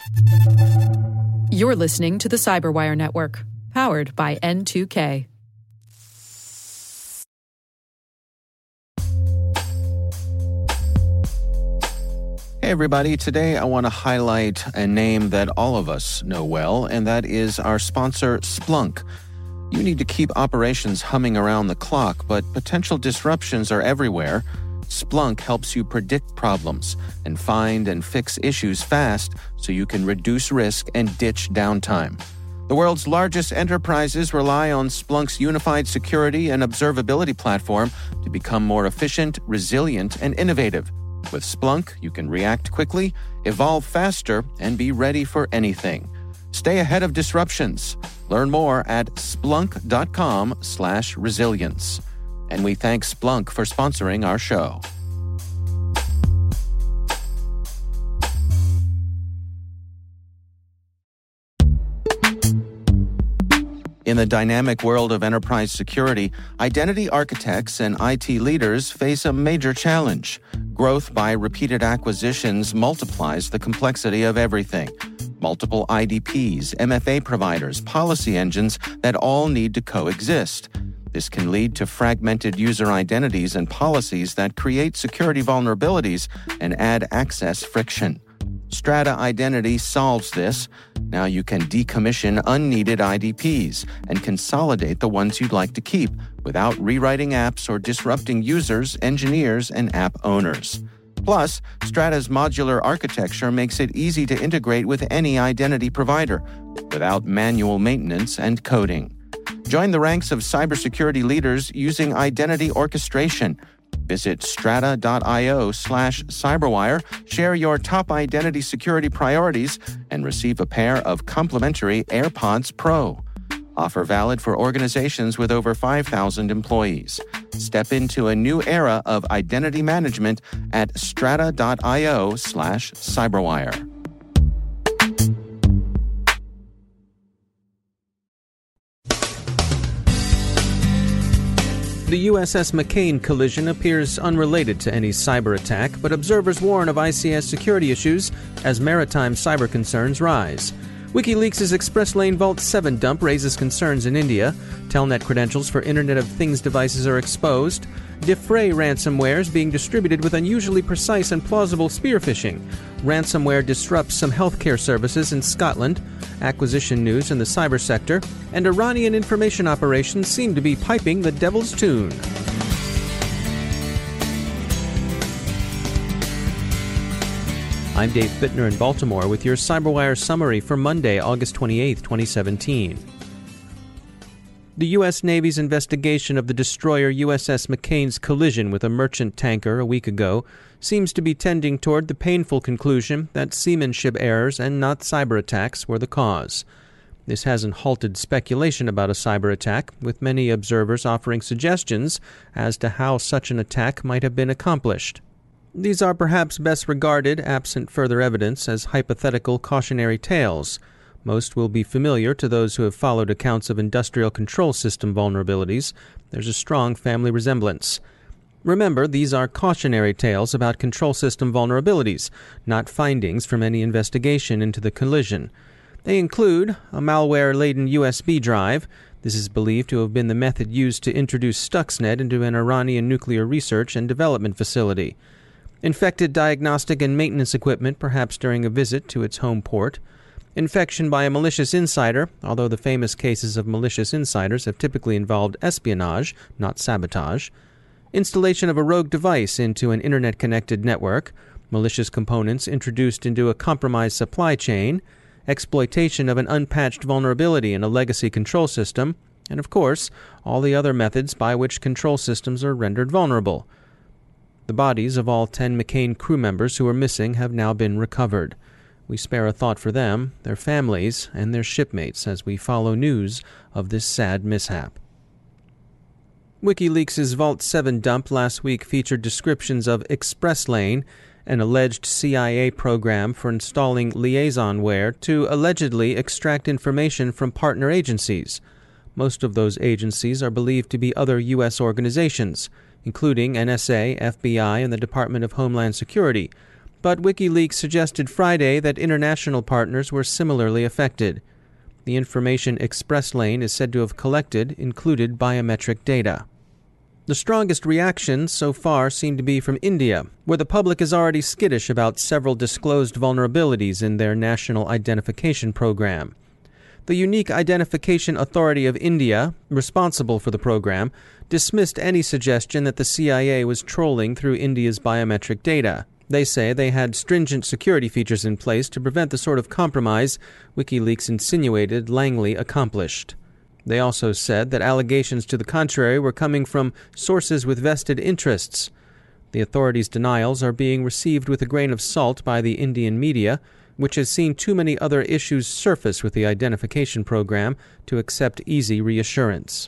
You're listening to the Cyberwire Network, powered by N2K. Hey everybody, today I want to highlight a name that all of us know well, and that is our sponsor, Splunk. You need to keep operations humming around the clock, but potential disruptions are everywhere. Splunk helps you predict problems and find and fix issues fast so you can reduce risk and ditch downtime. The world's largest enterprises rely on Splunk's unified security and observability platform to become more efficient, resilient, and innovative. With Splunk, you can react quickly, evolve faster, and be ready for anything. Stay ahead of disruptions. Learn more at splunk.com/resilience. And we thank Splunk for sponsoring our show. In the dynamic world of enterprise security, identity architects and IT leaders face a major challenge. Growth by repeated acquisitions multiplies the complexity of everything. Multiple IDPs, MFA providers, policy engines that all need to coexist. This can lead to fragmented user identities and policies that create security vulnerabilities and add access friction. Strata Identity solves this. Now you can decommission unneeded IDPs and consolidate the ones you'd like to keep without rewriting apps or disrupting users, engineers, and app owners. Plus, Strata's modular architecture makes it easy to integrate with any identity provider without manual maintenance and coding. Join the ranks of cybersecurity leaders using identity orchestration. Visit strata.io/cyberwire, share your top identity security priorities, and receive a pair of complimentary AirPods Pro. Offer valid for organizations with over 5,000 employees. Step into a new era of identity management at strata.io/cyberwire. The USS McCain collision appears unrelated to any cyber attack, but observers warn of ICS security issues as maritime cyber concerns rise. WikiLeaks' Express Lane Vault 7 dump raises concerns in India. Telnet credentials for Internet of Things devices are exposed. Defray ransomware is being distributed with unusually precise and plausible spear phishing. Ransomware disrupts some healthcare services in Scotland. Acquisition news in the cyber sector. And Iranian information operations seem to be piping the devil's tune. I'm Dave Bittner in Baltimore with your CyberWire summary for Monday, August 28, 2017. The U.S. Navy's investigation of the destroyer USS McCain's collision with a merchant tanker a week ago seems to be tending toward the painful conclusion that seamanship errors and not cyber attacks were the cause. This hasn't halted speculation about a cyber attack, with many observers offering suggestions as to how such an attack might have been accomplished. These are perhaps best regarded, absent further evidence, as hypothetical cautionary tales. Most will be familiar to those who have followed accounts of industrial control system vulnerabilities. There's a strong family resemblance. Remember, these are cautionary tales about control system vulnerabilities, not findings from any investigation into the collision. They include a malware-laden USB drive. This is believed to have been the method used to introduce Stuxnet into an Iranian nuclear research and development facility. Infected diagnostic and maintenance equipment, perhaps during a visit to its home port. Infection by a malicious insider, although the famous cases of malicious insiders have typically involved espionage, not sabotage. Installation of a rogue device into an internet-connected network. Malicious components introduced into a compromised supply chain. Exploitation of an unpatched vulnerability in a legacy control system. And, of course, all the other methods by which control systems are rendered vulnerable. The bodies of all 10 McCain crew members who are missing have now been recovered. We spare a thought for them, their families, and their shipmates as we follow news of this sad mishap. WikiLeaks' Vault 7 dump last week featured descriptions of Express Lane, an alleged CIA program for installing liaisonware to allegedly extract information from partner agencies. Most of those agencies are believed to be other U.S. organizations, including NSA, FBI, and the Department of Homeland Security. but WikiLeaks suggested Friday that international partners were similarly affected. The information express lane is said to have included biometric data. The strongest reactions so far seem to be from India, where the public is already skittish about several disclosed vulnerabilities in their National Identification Program. The Unique Identification Authority of India, responsible for the program, dismissed any suggestion that the CIA was trolling through India's biometric data. They say they had stringent security features in place to prevent the sort of compromise WikiLeaks insinuated Langley accomplished. They also said that allegations to the contrary were coming from sources with vested interests. The authorities' denials are being received with a grain of salt by the Indian media, which has seen too many other issues surface with the identification program to accept easy reassurance.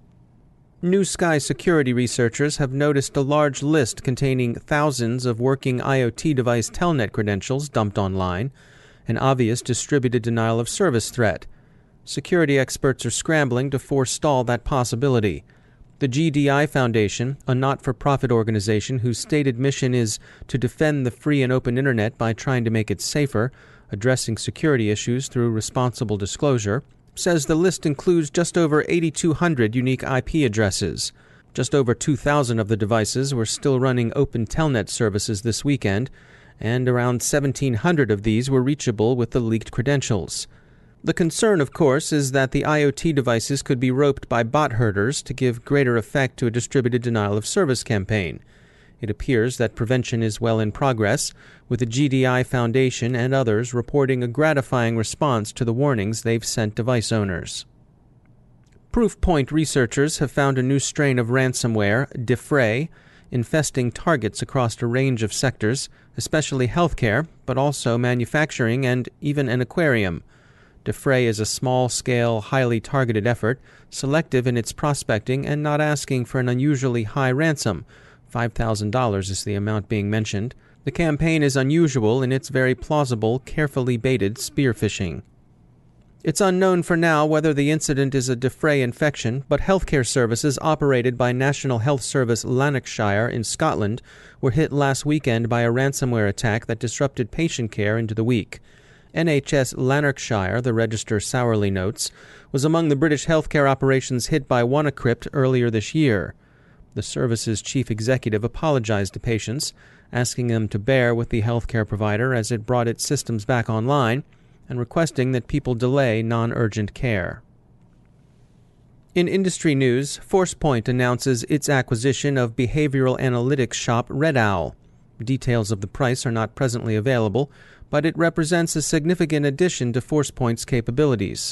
New Sky security researchers have noticed a large list containing thousands of working IoT device telnet credentials dumped online, an obvious distributed denial of service threat. Security experts are scrambling to forestall that possibility. The GDI Foundation, a not-for-profit organization whose stated mission is to defend the free and open Internet by trying to make it safer, addressing security issues through responsible disclosure, says the list includes just over 8,200 unique IP addresses. Just over 2,000 of the devices were still running open telnet services this weekend, and around 1,700 of these were reachable with the leaked credentials. The concern, of course, is that the IoT devices could be roped by bot herders to give greater effect to a distributed denial of service campaign. It appears that prevention is well in progress, with the GDI Foundation and others reporting a gratifying response to the warnings they've sent device owners. Proofpoint researchers have found a new strain of ransomware, Defray, infesting targets across a range of sectors, especially healthcare, but also manufacturing and even an aquarium. Defray is a small-scale, highly targeted effort, selective in its prospecting and not asking for an unusually high ransom. $5,000 is the amount being mentioned. The campaign is unusual in its very plausible, carefully baited spear phishing. It's unknown for now whether the incident is a Defray infection, but healthcare services operated by National Health Service Lanarkshire in Scotland were hit last weekend by a ransomware attack that disrupted patient care into the week. NHS Lanarkshire, the Register sourly notes, was among the British healthcare operations hit by WannaCrypt earlier this year. The service's chief executive apologized to patients, asking them to bear with the healthcare provider as it brought its systems back online, and requesting that people delay non-urgent care. In industry news, ForcePoint announces its acquisition of behavioral analytics shop Red Owl. Details of the price are not presently available, but it represents a significant addition to ForcePoint's capabilities.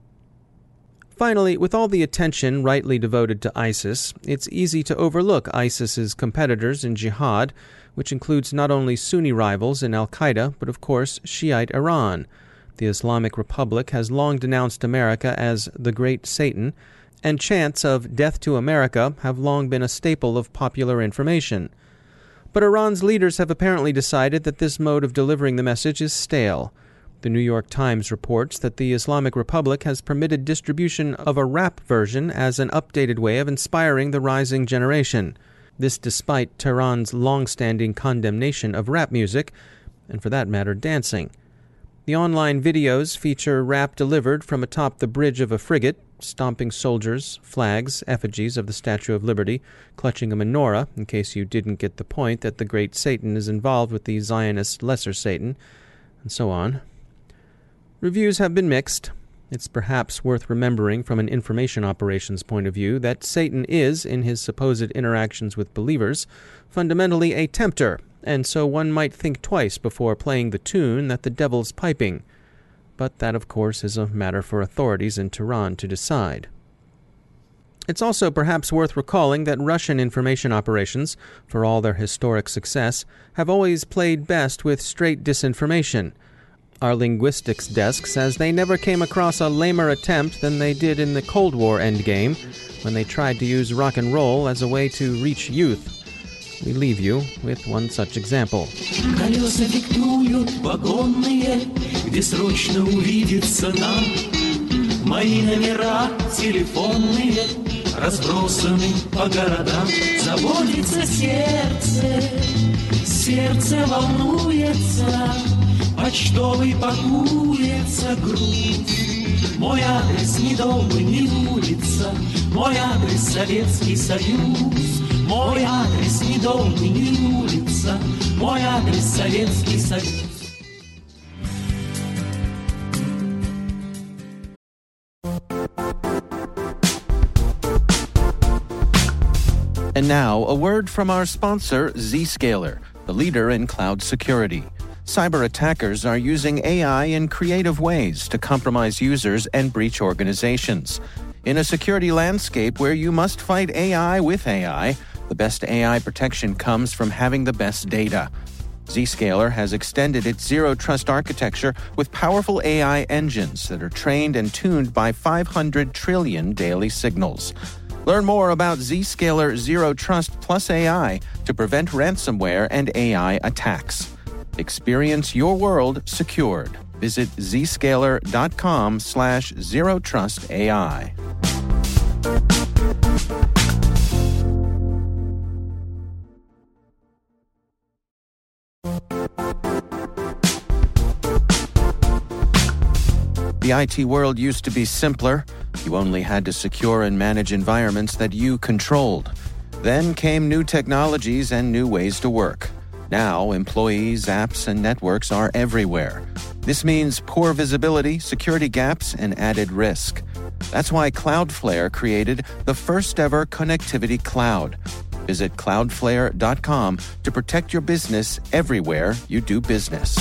Finally, with all the attention rightly devoted to ISIS, it's easy to overlook ISIS's competitors in jihad, which includes not only Sunni rivals in al-Qaeda, but of course Shiite Iran. The Islamic Republic has long denounced America as the Great Satan, and chants of death to America have long been a staple of popular information. But Iran's leaders have apparently decided that this mode of delivering the message is stale. The New York Times reports that the Islamic Republic has permitted distribution of a rap version as an updated way of inspiring the rising generation. This despite Tehran's long-standing condemnation of rap music, and for that matter, dancing. The online videos feature rap delivered from atop the bridge of a frigate, stomping soldiers, flags, effigies of the Statue of Liberty, clutching a menorah, in case you didn't get the point that the Great Satan is involved with the Zionist Lesser Satan, and so on. Reviews have been mixed. It's perhaps worth remembering from an information operations point of view that Satan is, in his supposed interactions with believers, fundamentally a tempter, and so one might think twice before playing the tune that the devil's piping. But that, of course, is a matter for authorities in Tehran to decide. It's also perhaps worth recalling that Russian information operations, for all their historic success, have always played best with straight disinformation. Our linguistics desk says they never came across a lamer attempt than they did in the Cold War endgame, when they tried to use rock and roll as a way to reach youth. We leave you with one such example. Колеса диктуют вагонные, где срочно увидеться нам. Мои номера телефонные разбросаны по городам. Заботится сердце, сердце волнуется, почтовый пакуется груз. Мой адрес не дом и не улица, мой адрес Советский Союз. Мой адрес не дом и не улица, мой адрес Советский Союз. And now, a word from our sponsor, Zscaler, the leader in cloud security. Cyber attackers are using AI in creative ways to compromise users and breach organizations. In a security landscape where you must fight AI with AI, the best AI protection comes from having the best data. Zscaler has extended its Zero Trust architecture with powerful AI engines that are trained and tuned by 500 trillion daily signals. Learn more about Zscaler Zero Trust Plus AI to prevent ransomware and AI attacks. Experience your world secured. Visit zscaler.com/zerotrustai. The IT world used to be simpler. You only had to secure and manage environments that you controlled. Then came new technologies and new ways to work. Now, employees, apps, and networks are everywhere. This means poor visibility, security gaps, and added risk. That's why Cloudflare created the first-ever connectivity cloud. Visit cloudflare.com to protect your business everywhere you do business.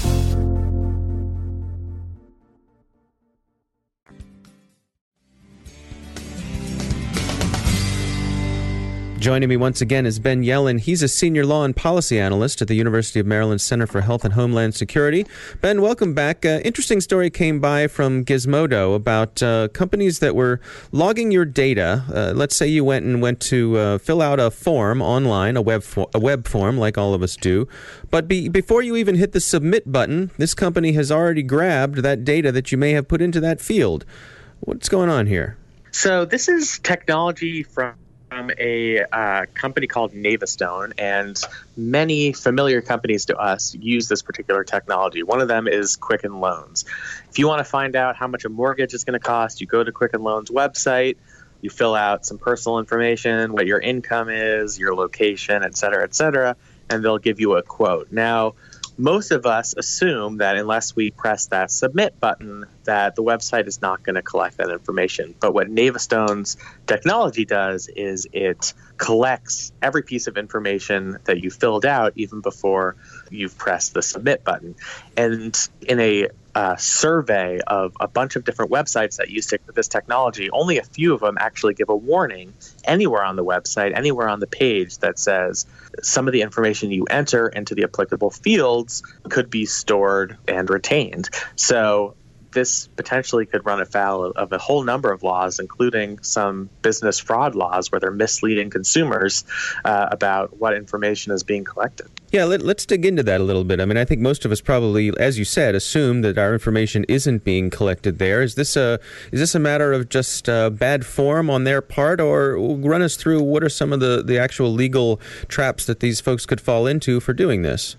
Joining me once again is Ben Yelin. He's a senior law and policy analyst at the University of Maryland Center for Health and Homeland Security. Ben, welcome back. Interesting story came by from Gizmodo about companies that were logging your data. Let's say you went to fill out a form online, a web form like all of us do. But before you even hit the submit button, this company has already grabbed that data that you may have put into that field. What's going on here? So this is technology from a company called Navistone, and many familiar companies to us use this particular technology. One of them is Quicken Loans. If you want to find out how much a mortgage is going to cost, you go to Quicken Loans website, you fill out some personal information, what your income is, your location, et cetera, and they'll give you a quote. Now, most of us assume that unless we press that submit button, that the website is not going to collect that information. But what Navistone's technology does is it collects every piece of information that you filled out even before you've pressed the submit button. And in a survey of a bunch of different websites that use this technology, only a few of them actually give a warning anywhere on the website, anywhere on the page that says some of the information you enter into the applicable fields could be stored and retained. So this potentially could run afoul of a whole number of laws, including some business fraud laws where they're misleading consumers about what information is being collected. Yeah, let's dig into that a little bit. I mean, I think most of us probably, as you said, assume that our information isn't being collected there. Is this a matter of just bad form on their part, or run us through what are some of the actual legal traps that these folks could fall into for doing this?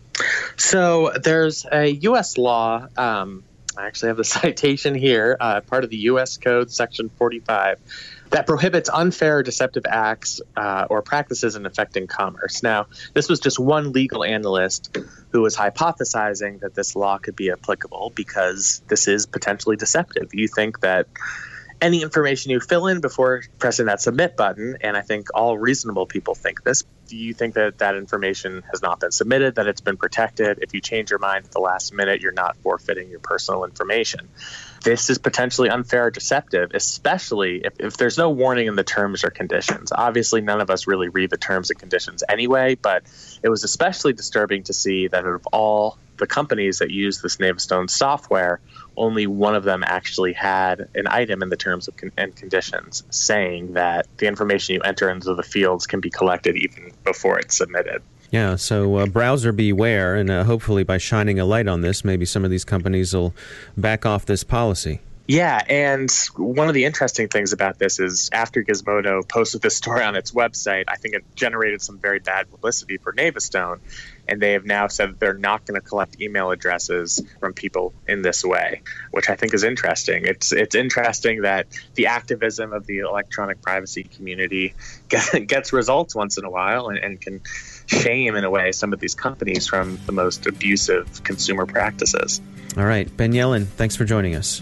So there's a U.S. law. I actually have the citation here, part of the U.S. Code, Section 45, that prohibits unfair or deceptive acts or practices in affecting commerce. Now, this was just one legal analyst who was hypothesizing that this law could be applicable because this is potentially deceptive. You think that any information you fill in before pressing that submit button, and I think all reasonable people think this, do you think that that information has not been submitted, that it's been protected? If you change your mind at the last minute, you're not forfeiting your personal information. This is potentially unfair or deceptive, especially if there's no warning in the terms or conditions. Obviously, none of us really read the terms and conditions anyway, but it was especially disturbing to see that of all the companies that use this Navistone software, only one of them actually had an item in the terms and conditions saying that the information you enter into the fields can be collected even before it's submitted. Yeah, so browser beware, and hopefully by shining a light on this, maybe some of these companies will back off this policy. Yeah, and one of the interesting things about this is after Gizmodo posted this story on its website, I think it generated some very bad publicity for Navistone, and they have now said that they're not going to collect email addresses from people in this way, which I think is interesting. It's interesting that the activism of the electronic privacy community gets results once in a while and can shame, in a way, some of these companies from the most abusive consumer practices. All right, Ben Yelin, thanks for joining us.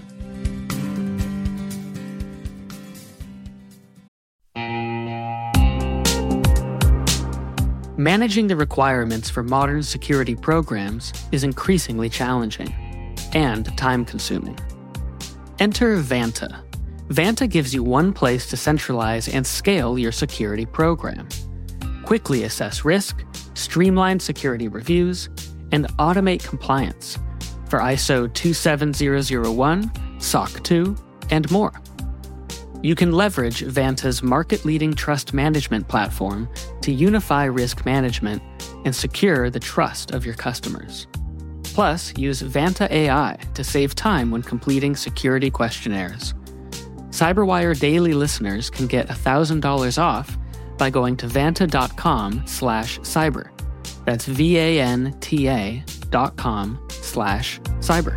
Managing the requirements for modern security programs is increasingly challenging and time-consuming. Enter Vanta. Vanta gives you one place to centralize and scale your security program. Quickly assess risk, streamline security reviews, and automate compliance for ISO 27001, SOC 2, and more. You can leverage Vanta's market-leading trust management platform to unify risk management and secure the trust of your customers. Plus, use Vanta AI to save time when completing security questionnaires. CyberWire Daily listeners can get $1,000 off by going to vanta.com/cyber. That's VANTA.com/cyber.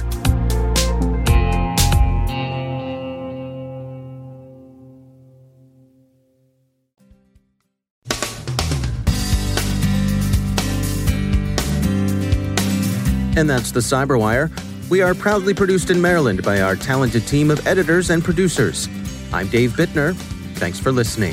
And that's the CyberWire. We are proudly produced in Maryland by our talented team of editors and producers. I'm Dave Bittner. Thanks for listening.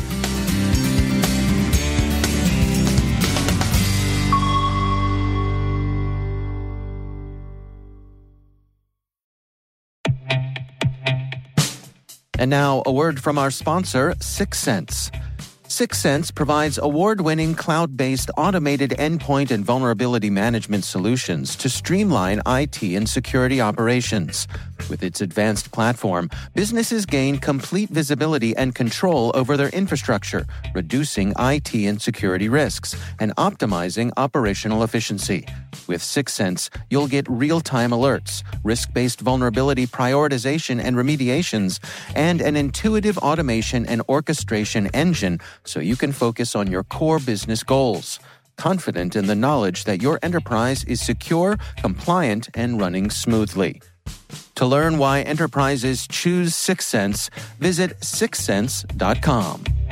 And now, a word from our sponsor, Syxsense. Syxsense provides award-winning cloud-based automated endpoint and vulnerability management solutions to streamline IT and security operations. With its advanced platform, businesses gain complete visibility and control over their infrastructure, reducing IT and security risks and optimizing operational efficiency. With Syxsense, you'll get real-time alerts, risk-based vulnerability prioritization and remediations, and an intuitive automation and orchestration engine so you can focus on your core business goals, confident in the knowledge that your enterprise is secure, compliant, and running smoothly. To learn why enterprises choose Syxsense, visit syxsense.com.